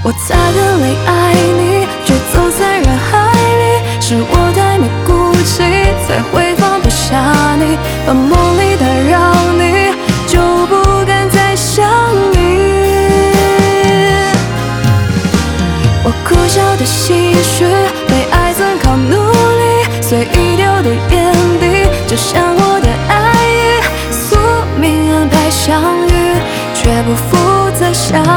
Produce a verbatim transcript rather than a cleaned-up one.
我擦干泪爱你，却走在人海里，是我太没骨气，才会放不下你，把梦里打扰你，就不敢再想你。我苦笑的唏嘘，被爱怎靠努力，随意丢的眼底，就像我的爱意，宿命安排相遇，却不负责相遇。